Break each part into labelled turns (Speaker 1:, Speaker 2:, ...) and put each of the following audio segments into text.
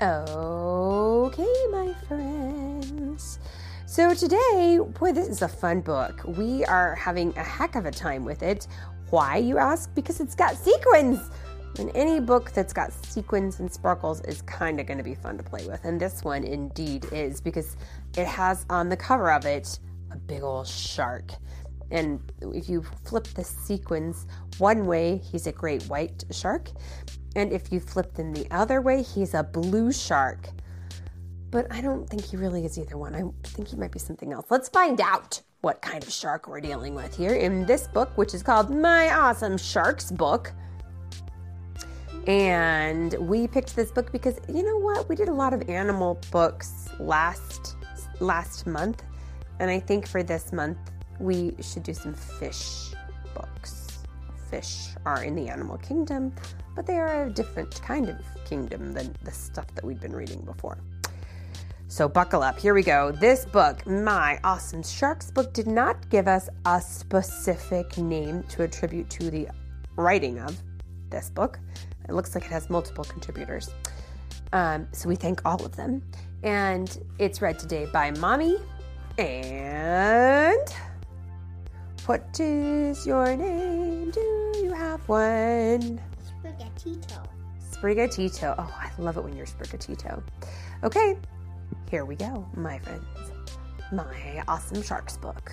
Speaker 1: Okay, my friends. So today, boy, this is a fun book. We are having a heck of a time with it. Why, you ask? Because it's got sequins. And any book that's got sequins and sparkles is kind of going to be fun to play with. And this one indeed is, because it has on the cover of it a big old shark. And if you flip the sequins one way, he's a great white shark. And if you flip them the other way, he's a blue shark. But I don't think he really is either one. I think he might be something else. Let's find out what kind of shark we're dealing with here in this book, which is called My Awesome Sharks Book. And we picked this book because, you know what? We did a lot of animal books last month. And I think for this month, we should do some fish books. Fish are in the animal kingdom, but they are a different kind of kingdom than the stuff that we've been reading before. So buckle up. Here we go. This book, My Awesome Sharks Book, did not give us a specific name to attribute to the writing of this book. It looks like it has multiple contributors. So we thank all of them. And it's read today by Mommy. And what is your name? Do you have one? Sprigatito. Oh, I love it when you're Sprigatito. Okay, here we go, my friends. My Awesome Sharks Book.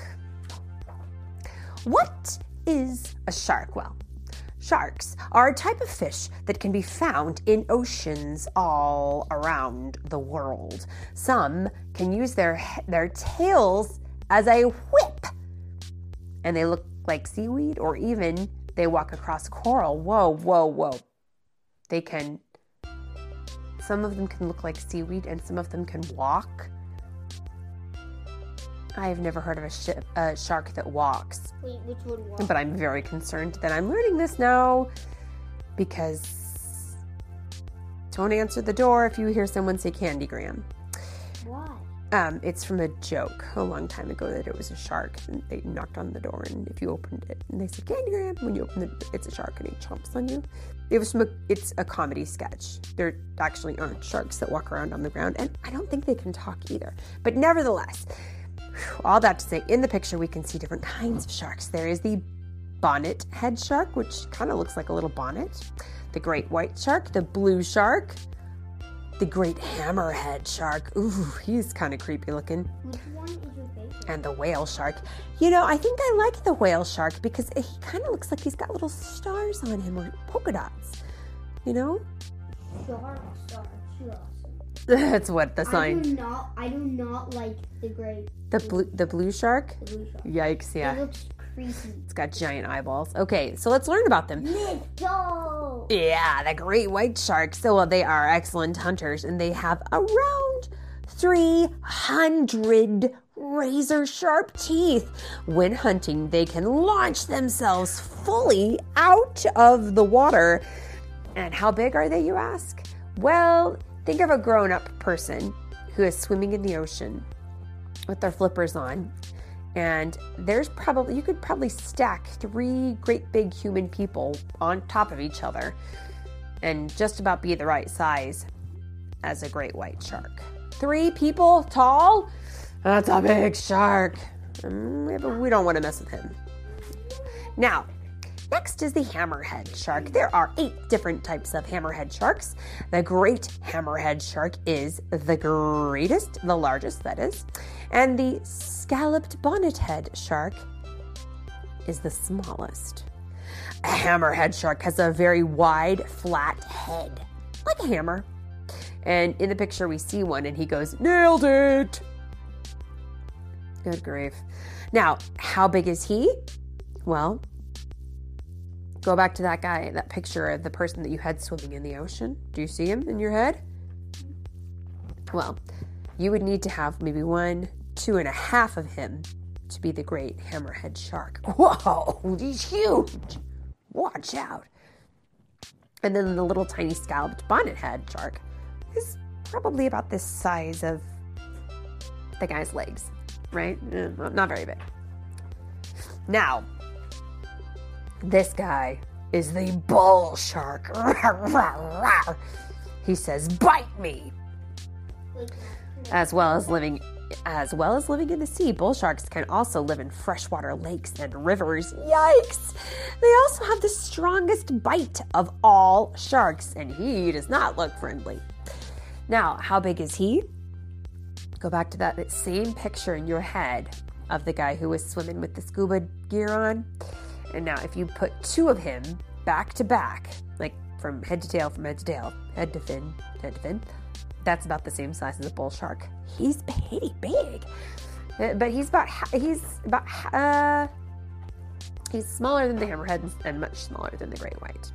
Speaker 1: What is a shark? Well, sharks are a type of fish that can be found in oceans all around the world. Some can use their tails as a whip, and they look like seaweed, or even they walk across coral. Whoa. Some of them can look like seaweed, and some of them can walk. I've never heard of a shark that walks.
Speaker 2: Wait, which one walks?
Speaker 1: But I'm very concerned that I'm learning this now, because don't answer the door if you hear someone say Candygram.
Speaker 2: Why?
Speaker 1: It's from a joke a long time ago that it was a shark, and they knocked on the door, and if you opened it, and they said Candygram, when you open it, it's a shark and he chomps on you. It's a comedy sketch. There actually aren't sharks that walk around on the ground, and I don't think they can talk either. But nevertheless, all that to say, in the picture we can see different kinds of sharks. There is the bonnet head shark, which kind of looks like a little bonnet. The great white shark, the blue shark, the great hammerhead shark. Ooh, he's kind of creepy looking.
Speaker 2: Which one is your favorite?
Speaker 1: And the whale shark. You know, I think I like the whale shark because he kind of looks like he's got little stars on him, or polka dots. You know?
Speaker 2: Sharks.
Speaker 1: That's what the sign.
Speaker 2: I do not like the gray.
Speaker 1: The blue shark?
Speaker 2: The blue shark.
Speaker 1: Yikes, yeah.
Speaker 2: It looks creepy.
Speaker 1: It's got giant eyeballs. Okay, so let's learn about them.
Speaker 2: Let's go!
Speaker 1: Yeah, the great white shark. So, well, they are excellent hunters, and they have around 300 razor-sharp teeth. When hunting, they can launch themselves fully out of the water. And how big are they, you ask? Well, think of a grown-up person who is swimming in the ocean with their flippers on. And you could probably stack 3 great big human people on top of each other and just about be the right size as a great white shark. 3 people tall? That's a big shark. But we don't want to mess with him. Now, next is the hammerhead shark. There are 8 different types of hammerhead sharks. The great hammerhead shark is the greatest, the largest, that is. And the scalloped bonnethead shark is the smallest. A hammerhead shark has a very wide, flat head, like a hammer. And in the picture we see one, and he goes, "Nailed it!" Good grief. Now, how big is he? Well, go back to that picture of the person that you had swimming in the ocean. Do you see him in your head? Well, you would need to have maybe 1, 2.5 of him to be the great hammerhead shark. Whoa, he's huge. Watch out. And then the little tiny scalloped bonnethead shark is probably about this size of the guy's legs, right? Not very big. Now, this guy is the bull shark. He says, "Bite me." As well as living in the sea, bull sharks can also live in freshwater lakes and rivers. Yikes! They also have the strongest bite of all sharks, and he does not look friendly. Now, how big is he? Go back to that same picture in your head of the guy who was swimming with the scuba gear on. And now if you put two of him back to back, like from head to tail, head to fin, that's about the same size as a bull shark. He's pretty big, but he's smaller than the hammerhead and much smaller than the great white.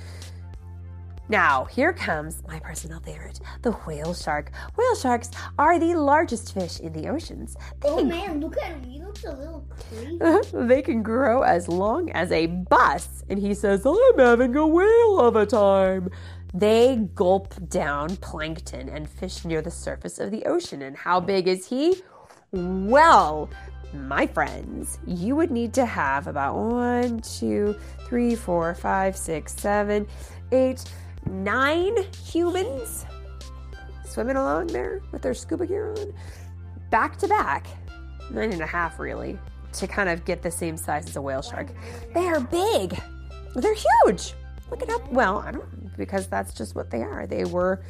Speaker 1: Now, here comes my personal favorite, the whale shark. Whale sharks are the largest fish in the oceans.
Speaker 2: Man, look at him. He looks a little crazy.
Speaker 1: They can grow as long as a bus. And he says, I'm having a whale of a time. They gulp down plankton and fish near the surface of the ocean. And how big is he? Well, my friends, you would need to have about 1, 2, 3, 4, 5, 6, 7, 8, 9 humans swimming along there with their scuba gear on, back to back, 9.5 really, to kind of get the same size as a whale shark. They are big. They're huge. Look it up. Well, I don't, because that's just what they are. They are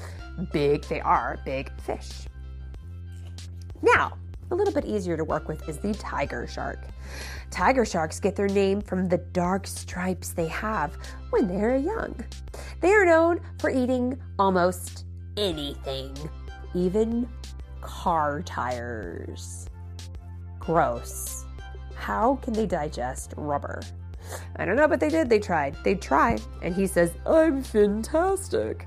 Speaker 1: big fish. Now, a little bit easier to work with is the tiger shark. Tiger sharks get their name from the dark stripes they have when they're young. They are known for eating almost anything, even car tires. Gross. How can they digest rubber? I don't know, but they did. They tried. They'd try. And he says, I'm fantastic.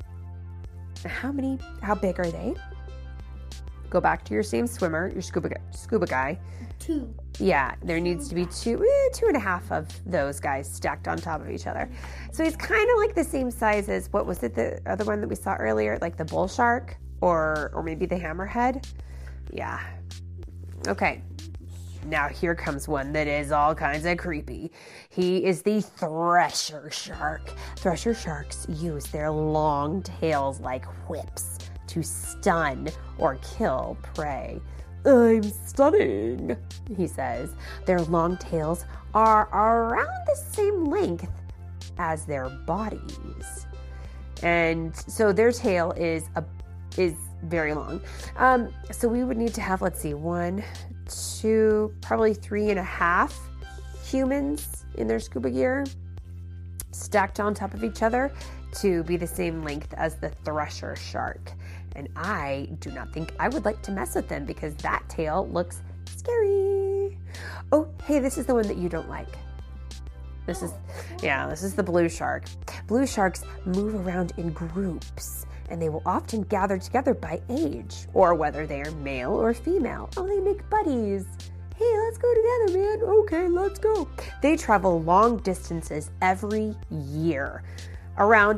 Speaker 1: How big are they? Go back to your same swimmer, your scuba guy.
Speaker 2: 2.
Speaker 1: Yeah, there needs to be 2.5 of those guys stacked on top of each other. So he's kind of like the same size as, what was it, the other one that we saw earlier, like the bull shark or maybe the hammerhead? Yeah. Okay. Now here comes one that is all kinds of creepy. He is the thresher shark. Thresher sharks use their long tails like whips to stun or kill prey. I'm stunning, he says. Their long tails are around the same length as their bodies. And so their tail is very long. So we would need to have, 1, 2, probably 3.5 humans in their scuba gear stacked on top of each other to be the same length as the thresher shark. And I do not think I would like to mess with them because that tail looks scary. Oh, hey, this is the one that you don't like. This is the blue shark. Blue sharks move around in groups, and they will often gather together by age or whether they are male or female. Oh, they make buddies. Hey, let's go together, man. Okay, let's go. They travel long distances every year, around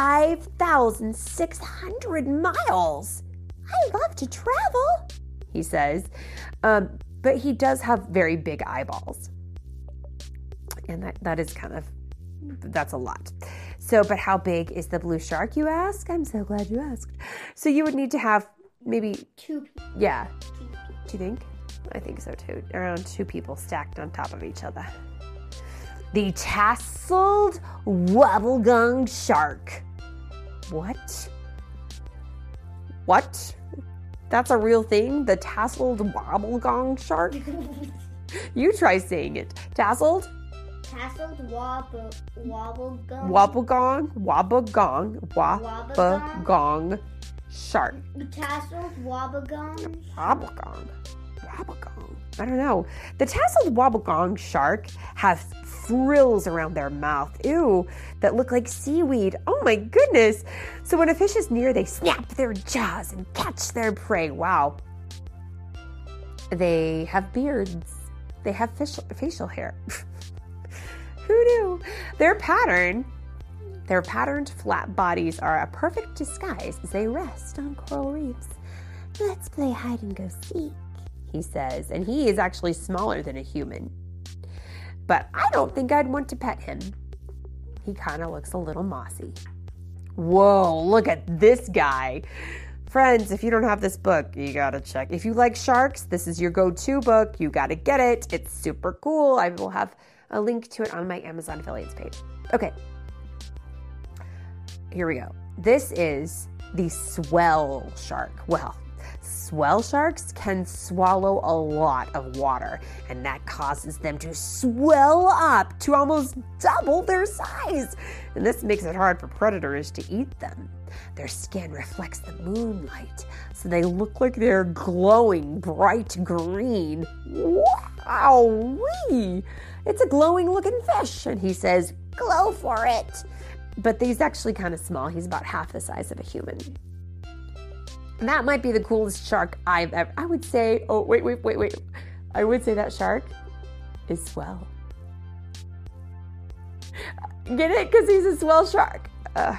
Speaker 1: 5,600 miles. I love to travel, he says. But he does have very big eyeballs. And that is that's a lot. So, but how big is the blue shark, you ask? I'm so glad you asked. So you would need to have maybe
Speaker 2: 2 people.
Speaker 1: Yeah. Do you think? I think so too. Around 2 people stacked on top of each other. The tasseled wobblegong shark. What? That's a real thing? The tasseled wobblegong shark? You try saying it. Tasseled?
Speaker 2: Tasseled wobblegong.
Speaker 1: Wobblegong shark.
Speaker 2: Tasseled wobblegong.
Speaker 1: Wobblegong. I don't know. The tasseled wobblegong shark have frills around their mouth. Ew, that look like seaweed. Oh my goodness. So when a fish is near, they snap their jaws and catch their prey. Wow. They have beards. They have facial hair. Who knew? Their patterned flat bodies are a perfect disguise as they rest on coral reefs. Let's play hide and go seek, he says, and he is actually smaller than a human. But I don't think I'd want to pet him. He kind of looks a little mossy. Whoa, look at this guy. Friends, if you don't have this book, you gotta check. If you like sharks, this is your go-to book. You gotta get it. It's super cool. I will have a link to it on my Amazon affiliates page. Okay. Here we go. This is the swell shark. Well, swell sharks can swallow a lot of water, and that causes them to swell up to almost double their size. And this makes it hard for predators to eat them. Their skin reflects the moonlight, so they look like they're glowing bright green. Wow-wee! It's a glowing looking fish, and he says, "Glow for it." But he's actually kind of small. He's about half the size of a human. And that might be the coolest shark I've ever... I would say... Oh, wait. I would say that shark is swell. Get it? Because he's a swell shark.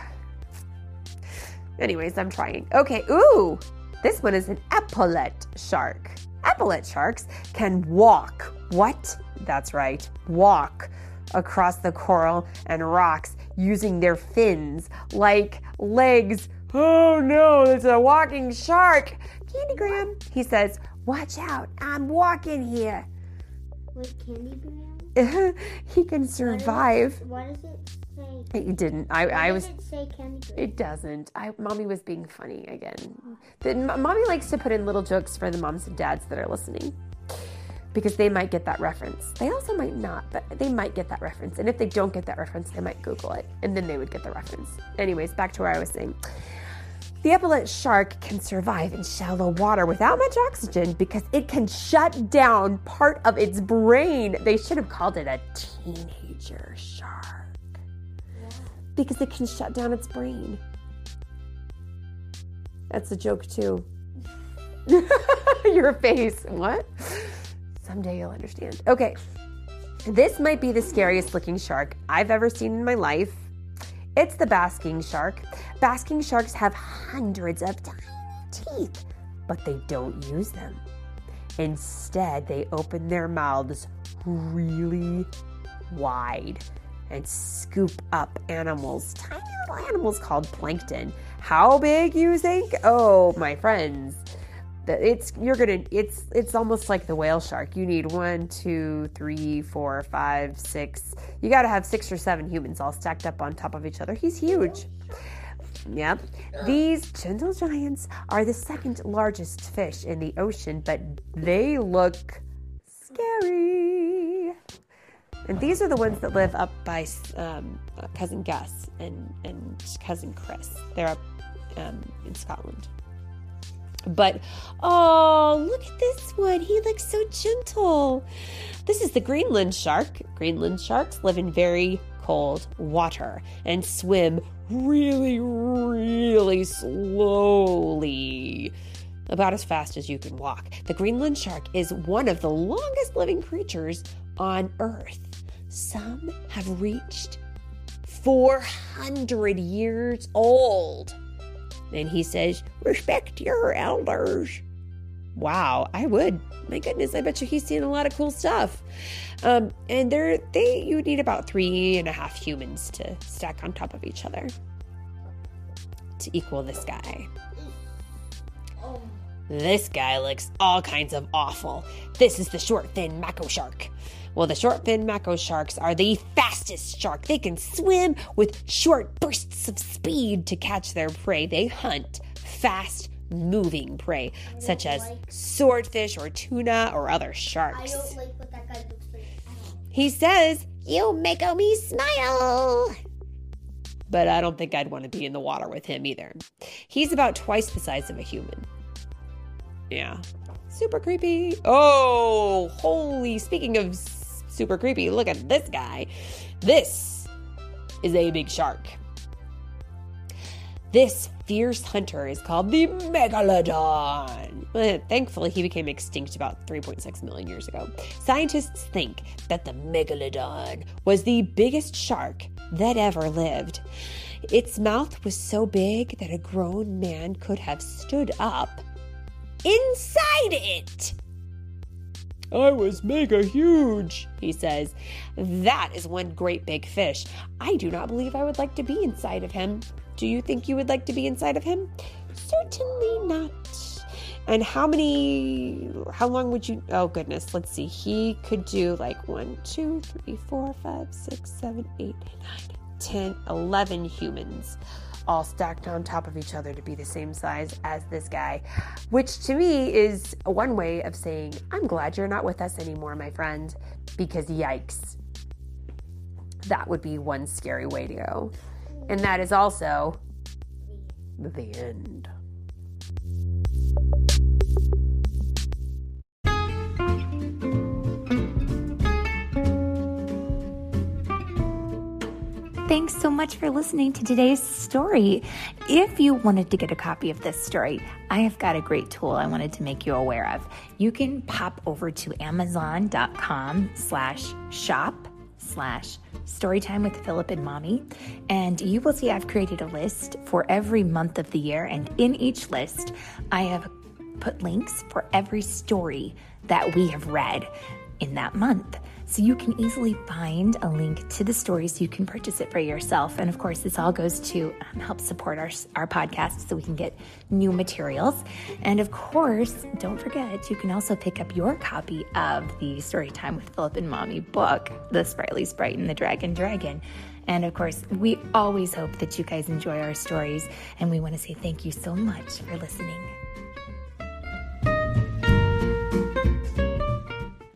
Speaker 1: Anyways, I'm trying. Okay, ooh. This one is an epaulette shark. Epaulette sharks can walk. What? That's right. Walk across the coral and rocks using their fins like legs. Oh no, it's a walking shark. Candy Graham, he says, watch out, I'm walking here.
Speaker 2: Wait, Candy Graham?
Speaker 1: He can survive.
Speaker 2: What does it say?
Speaker 1: It didn't.
Speaker 2: Why does it say Candy Graham?
Speaker 1: It doesn't. Mommy was being funny again. Mommy likes to put in little jokes for the moms and dads that are listening, because they might get that reference. They also might not, but they might get that reference. And if they don't get that reference, they might Google it, and then they would get the reference. Anyways, back to where I was saying. The epaulette shark can survive in shallow water without much oxygen because it can shut down part of its brain. They should have called it a teenager shark. Yeah. Because it can shut down its brain. That's a joke too. Your face. What? Someday you'll understand. Okay. This might be the scariest looking shark I've ever seen in my life. It's the basking shark. Basking sharks have hundreds of tiny teeth, but they don't use them. Instead, they open their mouths really wide and scoop up animals, tiny little animals called plankton. How big, you think? Oh, my friends. It's almost like the whale shark. You need 1, 2, 3, 4, 5, 6. You got to have 6 or 7 humans all stacked up on top of each other. He's huge. Yep. These gentle giants are the second largest fish in the ocean, but they look scary. And these are the ones that live up by Cousin Gus and Cousin Chris. They're up in Scotland. But, oh, look at this one. He looks so gentle. This is the Greenland shark. Greenland sharks live in very cold water and swim really, really slowly, about as fast as you can walk. The Greenland shark is one of the longest living creatures on Earth. Some have reached 400 years old. And he says, respect your elders. Wow, I would. My goodness, I bet you he's seen a lot of cool stuff. And you need about 3.5 humans to stack on top of each other to equal this guy. This guy looks all kinds of awful. This is the short fin mako shark. Well, the short fin mako sharks are the fastest shark. They can swim with short bursts of speed to catch their prey. They hunt fast-moving prey, such as swordfish or tuna or other sharks.
Speaker 2: I don't like what that guy looks like.
Speaker 1: He says, "You make me smile." But I don't think I'd want to be in the water with him either. He's about twice the size of a human. Yeah. Super creepy. Oh, speaking of super creepy, look at this guy. This is a big shark. This fierce hunter is called the Megalodon. Thankfully, he became extinct about 3.6 million years ago. Scientists think that the Megalodon was the biggest shark that ever lived. Its mouth was so big that a grown man could have stood up inside it. I was mega huge, he says. That is one great big fish. I do not believe I would like to be inside of him. Do you think you would like to be inside of him? Certainly not. And how long would you, oh goodness, let's see. He could do like 1, 2, 3, 4, 5, 6, 7, 8, 9, 10, 11 humans all stacked on top of each other to be the same size as this guy, which to me is one way of saying, I'm glad you're not with us anymore, my friend, because yikes. That would be one scary way to go. And that is also the end.
Speaker 3: Thanks so much for listening to today's story. If you wanted to get a copy of this story, I have got a great tool I wanted to make you aware of. You can pop over to amazon.com/shop/storytime with Philip and Mommy, and you will see I've created a list for every month of the year, and in each list, I have put links for every story that we have read in that month. So you can easily find a link to the story so you can purchase it for yourself. And of course, this all goes to help support our podcast so we can get new materials. And of course, don't forget, you can also pick up your copy of the Storytime with Philip and Mommy book, The Sprightly Sprite and the Dragon Dragon. And of course, we always hope that you guys enjoy our stories. And we want to say thank you so much for listening.